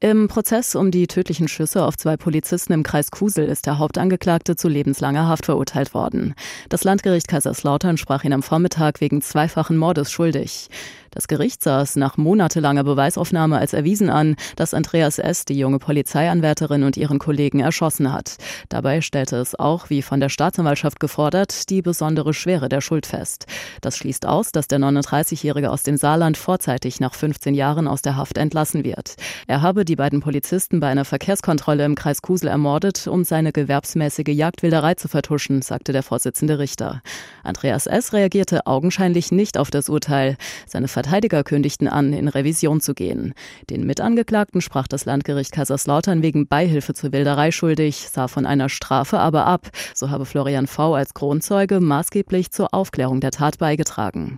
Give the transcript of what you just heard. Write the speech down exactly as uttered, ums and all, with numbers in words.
Im Prozess um die tödlichen Schüsse auf zwei Polizisten im Kreis Kusel ist der Hauptangeklagte zu lebenslanger Haft verurteilt worden. Das Landgericht Kaiserslautern sprach ihn am Vormittag wegen zweifachen Mordes schuldig. Das Gericht sah es nach monatelanger Beweisaufnahme als erwiesen an, dass Andreas S. die junge Polizeianwärterin und ihren Kollegen erschossen hat. Dabei stellte es auch, wie von der Staatsanwaltschaft gefordert, die besondere Schwere der Schuld fest. Das schließt aus, dass der neununddreißigjährige aus dem Saarland vorzeitig nach fünfzehn Jahren aus der Haft entlassen wird. Er habe die beiden Polizisten bei einer Verkehrskontrolle im Kreis Kusel ermordet, um seine gewerbsmäßige Jagdwilderei zu vertuschen, sagte der Vorsitzende Richter. Andreas S. reagierte augenscheinlich nicht auf das Urteil. Seine Verteidiger kündigten an, in Revision zu gehen. Den Mitangeklagten sprach das Landgericht Kaiserslautern wegen Beihilfe zur Wilderei schuldig, sah von einer Strafe aber ab. So habe Florian V. als Kronzeuge maßgeblich zur Aufklärung der Tat beigetragen.